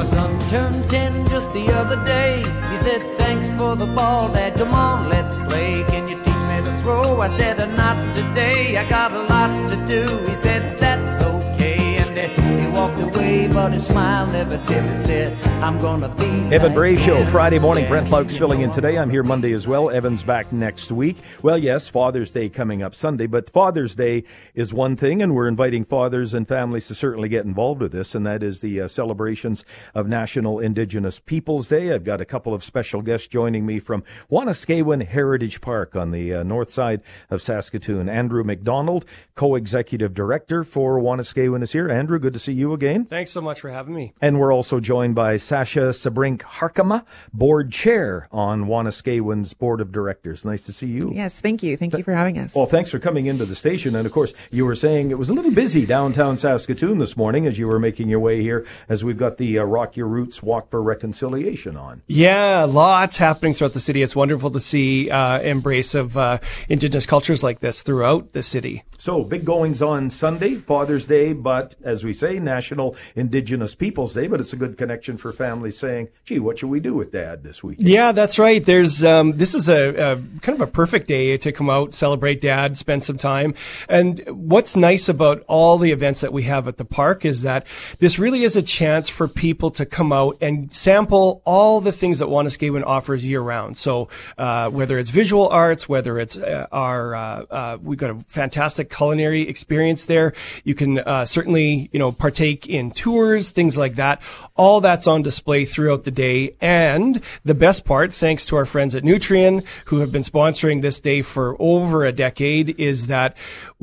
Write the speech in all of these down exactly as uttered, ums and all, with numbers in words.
My son turned ten just the other day. He said, thanks for the ball, Dad, come on, let's play. Can you teach me to throw? I said, not today, I got a lot to do. He said, that's okay, and he walked away, but his smile never dimmed. Said, I'm gonna be Evan Bray Show, Friday morning. Brent Lauk's filling in today. I'm here Monday as well. Evan's back next week. Well, yes, Father's Day coming up Sunday, but Father's Day is one thing, and we're inviting fathers and families to certainly get involved with this, and that is the uh, celebrations of National Indigenous Peoples Day. I've got a couple of special guests joining me from Wanuskewin Heritage Park on the uh, north side of Saskatoon. Andrew McDonald, co-executive director for Wanuskewin, is here. Andrew, good to see you again. Thanks so much for having me. And we're also joined by Sasha Sabrink Harkema, board chair on Wanuskewin's board of directors. Nice to see you. Yes, thank you. Thank you for having us. Well, thanks for coming into the station. And of course, you were saying it was a little busy downtown Saskatoon this morning as you were making your way here, as we've got the uh, Rock Your Roots Walk for Reconciliation on. Yeah, lots happening throughout the city. It's wonderful to see uh, embrace of uh, Indigenous cultures like this throughout the city. So, big goings on Sunday, Father's Day, but as we say, National Indigenous Peoples Day, but it's a good connection for families saying, gee, what should we do with Dad this week? Yeah, that's right. There's um, this is a, a kind of a perfect day to come out, celebrate Dad, spend some time. And what's nice about all the events that we have at the park is that this really is a chance for people to come out and sample all the things that Wanuskewin offers year round. So uh, whether it's visual arts, whether it's uh, our, uh, uh, we've got a fantastic culinary experience there. You can uh, certainly, you know, partake in tours, things like that. All that's on display throughout the day. And the best part, thanks to our friends at Nutrien, who have been sponsoring this day for over a decade, is that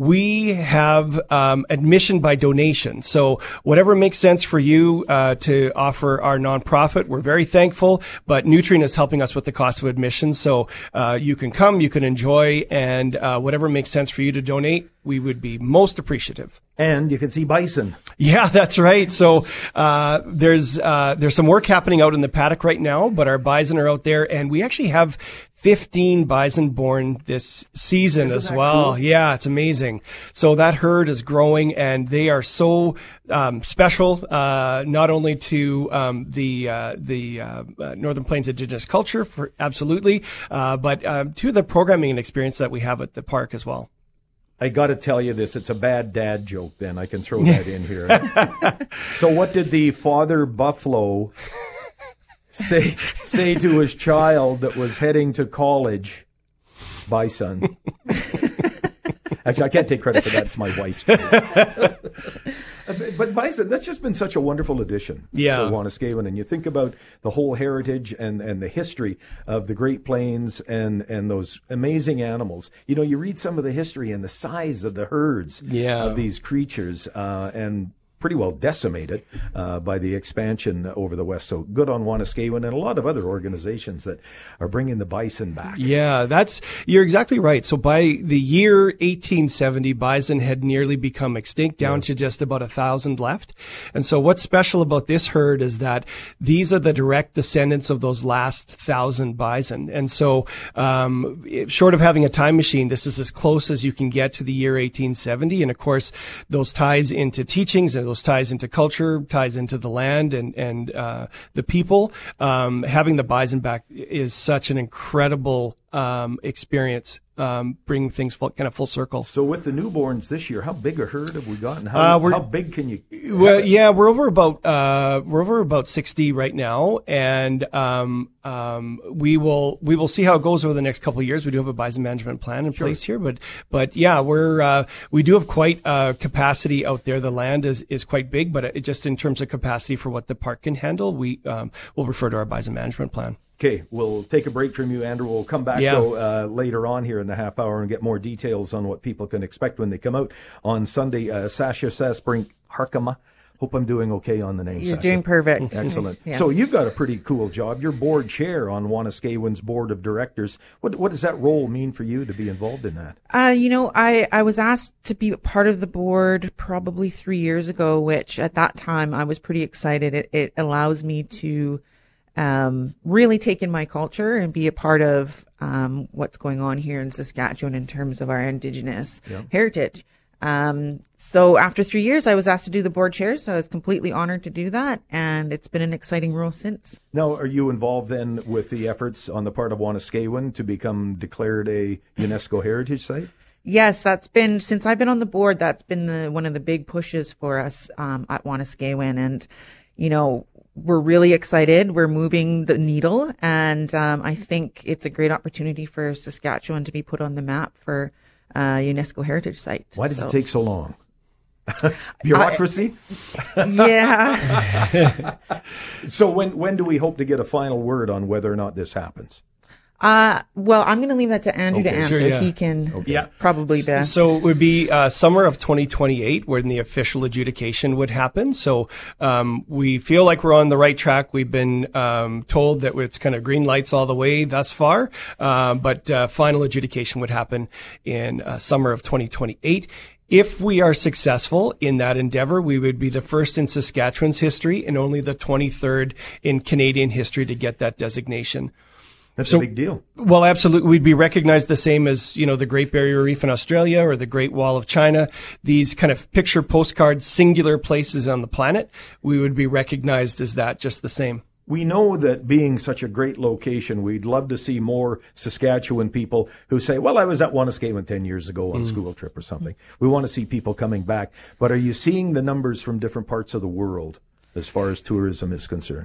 we have um, admission by donation. So whatever makes sense for you uh, to offer our nonprofit, we're very thankful. But Nutrien is helping us with the cost of admission. So uh, you can come, you can enjoy, and uh, whatever makes sense for you to donate, we would be most appreciative. And you can see bison. Yeah, that's right. So uh, there's uh, there's some work happening out in the paddock right now, but our bison are out there, and we actually have fifteen bison born this season Isn't as that well. cool? Yeah, it's amazing. So that herd is growing, and they are so um, special, uh, not only to um, the uh, the uh, uh, Northern Plains Indigenous culture, for absolutely, uh, but uh, to the programming and experience that we have at the park as well. I got to tell you this. It's a bad dad joke, then. I can throw that in here. So what did the father buffalo say say to his child that was heading to college? Bison. Actually, I can't take credit for that. It's my wife's joke. But bison, that's just been such a wonderful addition Yeah. to Wanuskewin. And you think about the whole heritage and, and the history of the Great Plains and, and those amazing animals. You know, you read some of the history and the size of the herds Yeah. of these creatures uh, and pretty well decimated uh, by the expansion over the west. So good on Wanuskewin and a lot of other organizations that are bringing the bison back. Yeah, that's, you're exactly right. So by the year eighteen seventy, bison had nearly become extinct, down Yeah. to just about a thousand left. And so what's special about this herd is that these are the direct descendants of those last thousand bison. And so, um, short of having a time machine, this is as close as you can get to the year eighteen seventy. And of course, those ties into teachings and those ties into culture, ties into the land and, and, uh, the people. Um, having the bison back is such an incredible, um, experience, um, bringing things full, kind of full circle. So with the newborns this year, how big a herd have we gotten? How, Uh, we're- how big can you? Well, yeah, we're over about, uh, we're over about sixty right now. And, um, um, we will, we will see how it goes over the next couple of years. We do have a bison management plan in Sure. place here, but, but yeah, we're, uh, we do have quite, uh, capacity out there. The land is, is quite big, but it, just in terms of capacity for what the park can handle, we, um, will refer to our bison management plan. Okay, we'll take a break from you, Andrew. We'll come back Yeah. though uh, later on here in the half hour and get more details on what people can expect when they come out on Sunday. Uh, Sasha Sasbrink Harkema. Hope I'm doing okay on the name. You're Sasha. doing perfect. Excellent. Yes. So you've got a pretty cool job. You're board chair on Wanuskewin's board of directors. What what does that role mean for you to be involved in that? Uh, you know, I, I was asked to be part of the board probably three years ago, which at that time I was pretty excited. It, it allows me to um, really take in my culture and be a part of um, what's going on here in Saskatchewan in terms of our Indigenous Yeah. heritage. Um, so after three years, I was asked to do the board chair. So I was completely honored to do that. And it's been an exciting role since. Now, are you involved then with the efforts on the part of Wanuskewin to become declared a UNESCO Heritage Site? Yes, that's been, since I've been on the board, that's been the, one of the big pushes for us, um, at Wanuskewin. And, you know, we're really excited. We're moving the needle. And, um, I think it's a great opportunity for Saskatchewan to be put on the map for uh, UNESCO Heritage Site. Why does so. it take so long? Bureaucracy? Uh, yeah. So when when do we hope to get a final word on whether or not this happens? Uh, well, I'm going to leave that to Andrew Okay, to answer. sure, yeah. He can Okay. Yeah. probably best. So it would be uh, summer of twenty twenty-eight when the official adjudication would happen. So um, we feel like we're on the right track. We've been um, told that it's kind of green lights all the way thus far, uh, but uh, final adjudication would happen in uh, summer of twenty twenty-eight. If we are successful in that endeavor, we would be the first in Saskatchewan's history and only the twenty-third in Canadian history to get that designation. That's So- a big deal. Well, absolutely. We'd be recognized the same as, you know, the Great Barrier Reef in Australia or the Great Wall of China. These kind of picture postcard singular places on the planet, we would be recognized as that just the same. We know that being such a great location, we'd love to see more Saskatchewan people who say, well, I was at Wanuskewin ten years ago on a school trip or something. We want to see people coming back. But are you seeing the numbers from different parts of the world as far as tourism is concerned?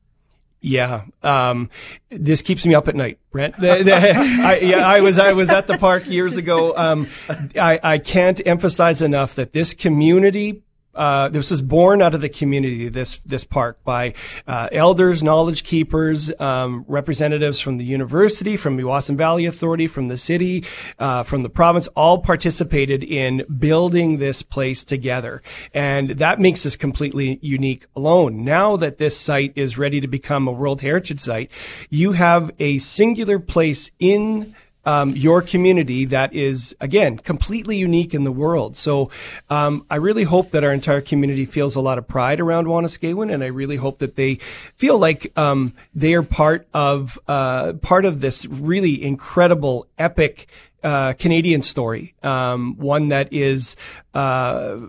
Yeah. Um, this keeps me up at night, Brent. The- the- I, yeah, I was, I was at the park years ago. Um, I, I can't emphasize enough that this community, Uh, this was born out of the community, this, this park by, uh, elders, knowledge keepers, um, representatives from the university, from the Meewasin Valley Authority, from the city, uh, from the province, all participated in building this place together. And that makes us completely unique alone. Now that this site is ready to become a World Heritage Site, you have a singular place in Um, your community that is, again, completely unique in the world. So um, I really hope that our entire community feels a lot of pride around Wanuskewin, and I really hope that they feel like um, they are part of uh, part of this really incredible, epic uh, Canadian story, um, one that is uh,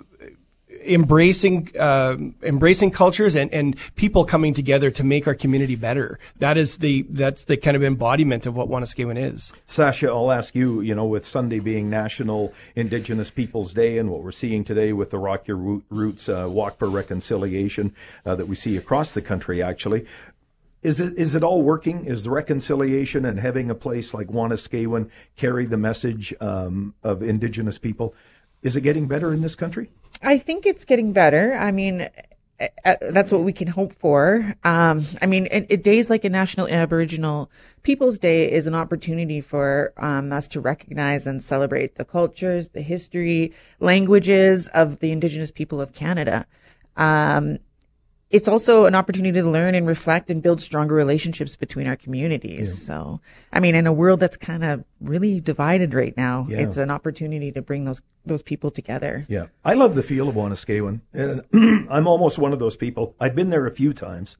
embracing uh, embracing cultures and, and people coming together to make our community better. That is the that's the kind of embodiment of what Wanuskewin is. Sasha, I'll ask you, you know, with Sunday being National Indigenous Peoples Day and what we're seeing today with the Rock Your Roots uh, Walk for Reconciliation uh, that we see across the country, actually, is it is it all working? Is the reconciliation and having a place like Wanuskewin carry the message um, of Indigenous people? Is it getting better in this country? I think it's getting better. I mean, uh, that's what we can hope for. Um, I mean, it, it, days like a National Aboriginal Peoples Day is an opportunity for um, us to recognize and celebrate the cultures, the history, languages of the Indigenous people of Canada. Um, it's also an opportunity to learn and reflect and build stronger relationships between our communities. Yeah. So, I mean, in a world that's kind of really divided right now, yeah. It's an opportunity to bring those those people together. Yeah. I love the feel of Wanuskewin. And I'm almost one of those people. I've been there a few times.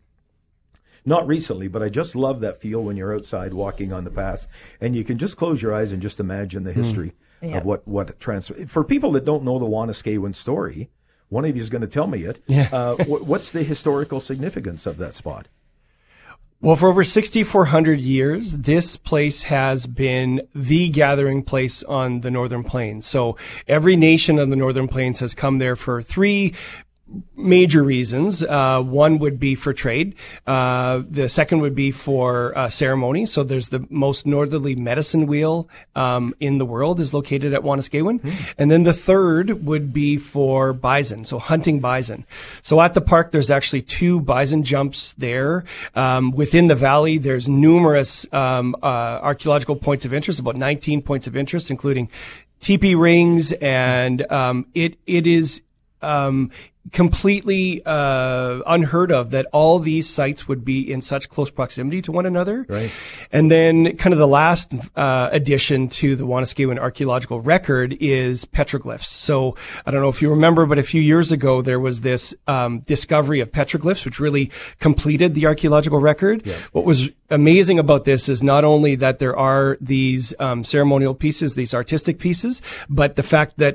Not recently, but I just love that feel when you're outside walking on the paths and you can just close your eyes and just imagine the history mm. yeah. of what, what trans, for people that don't know the Wanuskewin story. One of you is going to tell me it. Yeah. uh, what's the historical significance of that spot? Well, for over sixty-four hundred years, this place has been the gathering place on the Northern Plains. So every nation on the Northern Plains has come there for three major reasons. Uh, one would be for trade. Uh, the second would be for uh, ceremony. So there's the most northerly medicine wheel um, in the world is located at Wanuskewin. Mm. And then the third would be for bison, so hunting bison. So at the park, there's actually two bison jumps there. Um, within the valley, there's numerous um, uh, archaeological points of interest, about nineteen points of interest, including teepee rings. And um, it it is um completely uh unheard of that all these sites would be in such close proximity to one another. Right. And then kind of the last uh addition to the Wanuskewin archaeological record is petroglyphs. So I don't know if you remember, but a few years ago there was this um discovery of petroglyphs which really completed the archaeological record. Yeah. What was amazing about this is not only that there are these um ceremonial pieces, these artistic pieces, but the fact that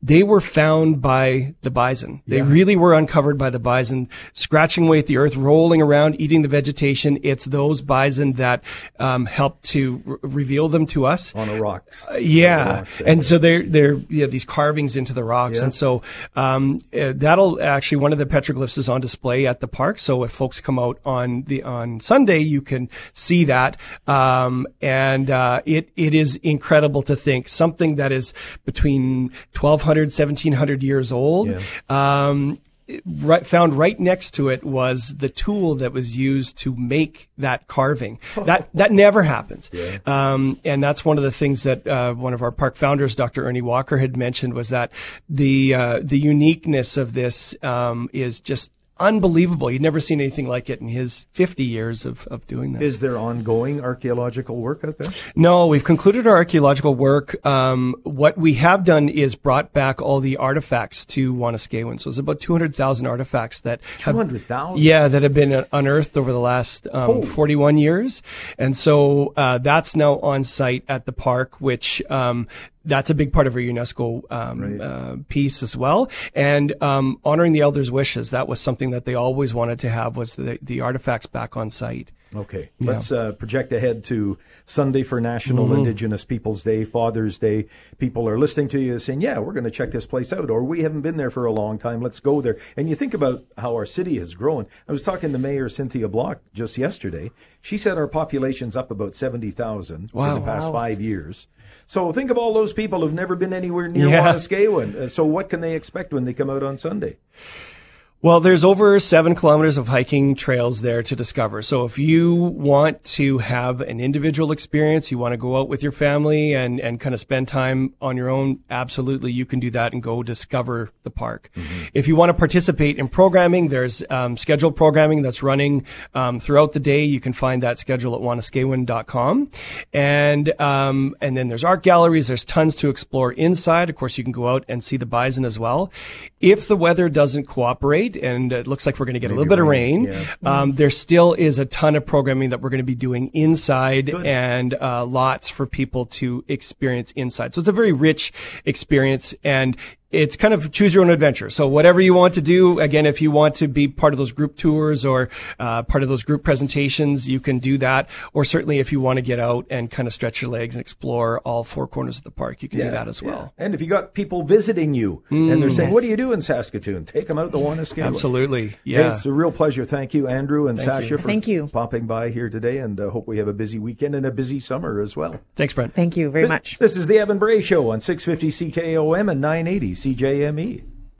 they were found by the bison. They Yeah. really were uncovered by the bison, scratching away at the earth, rolling around, eating the vegetation. It's those bison that um, helped to r- reveal them to us. On the rocks. Uh, yeah, On the rocks, yeah. and so they're they're you know, these carvings into the rocks, Yeah. and so um, uh, that'll actually one of the petroglyphs is on display at the park. So if folks come out on the on Sunday, you can see that, um, and uh, it it is incredible to think something that is between twelve hundred, seventeen hundred years old. Yeah. Um, Right, found right next to it was the tool that was used to make that carving. That that never happens, Yeah. um, and that's one of the things that uh, one of our park founders, Doctor Ernie Walker, had mentioned was that the uh, the uniqueness of this um, is just unbelievable. He'd never seen anything like it in his fifty years of, of doing this. Is there ongoing archaeological work out there? No, we've concluded our archaeological work. Um, what we have done is brought back all the artifacts to Wanaskewin. So it's about two hundred thousand artifacts that have, two hundred thousand? yeah, that have been unearthed over the last um, Oh. forty-one years. And so uh, that's now on site at the park, which um, that's a big part of our UNESCO um, Right. uh, piece as well. And um, honoring the elders' wishes, that was something that they always wanted to have, was the, the artifacts back on site. Okay, let's uh, project ahead to Sunday for National mm-hmm. Indigenous Peoples Day, Father's Day. People are listening to you saying, yeah, we're going to check this place out, or we haven't been there for a long time, let's go there. And you think about how our city has grown. I was talking to Mayor Cynthia Block just yesterday. She said our population's up about seventy thousand Wow. in the past Wow. five years. So think of all those people who've never been anywhere near Yeah. Wanaskewin. Uh, so what can they expect when they come out on Sunday? Well, there's over seven kilometers of hiking trails there to discover. So if you want to have an individual experience, you want to go out with your family and, and kind of spend time on your own, absolutely, you can do that and go discover the park. Mm-hmm. If you want to participate in programming, there's um, scheduled programming that's running um, throughout the day. You can find that schedule at wanaskewin dot com. And, um, and then there's art galleries. There's tons to explore inside. Of course, you can go out and see the bison as well. If the weather doesn't cooperate, and it looks like we're going to get Maybe a little bit of rain, rain. yeah. Um, there still is a ton of programming that we're going to be doing inside Good. and uh, lots for people to experience inside. So it's a very rich experience, and it's kind of choose your own adventure. So whatever you want to do, again, if you want to be part of those group tours or uh, part of those group presentations, you can do that. Or certainly if you want to get out and kind of stretch your legs and explore all four corners of the park, you can do that as well. Yeah. And if you got people visiting you and they're saying, yes. what do you do in Saskatoon? Take them out to Wanaskewin. Absolutely. Yeah. Hey, it's a real pleasure. Thank you, Andrew and Thank Sasha, you. for Thank you. popping by here today, and uh, hope we have a busy weekend and a busy summer as well. Thanks, Brent. Thank you very much. This is the Evan Bray Show on six fifty C K O M and nine eighty C J M E.